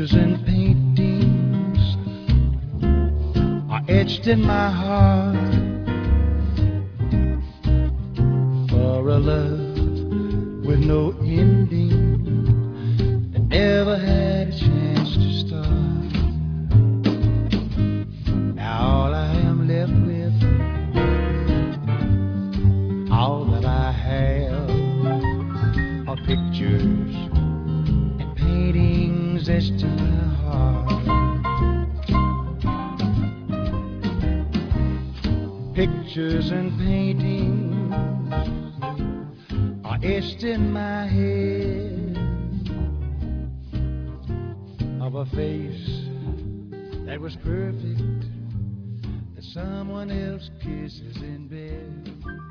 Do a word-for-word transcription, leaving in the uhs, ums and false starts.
Pictures and paintings are etched in my heart for a love with no ending that never had a chance to start. Now all I am left with, all that I have, are pictures and paintings etched in my heart. Pictures and paintings are etched in my head of a face that was perfect, that someone else kisses in bed.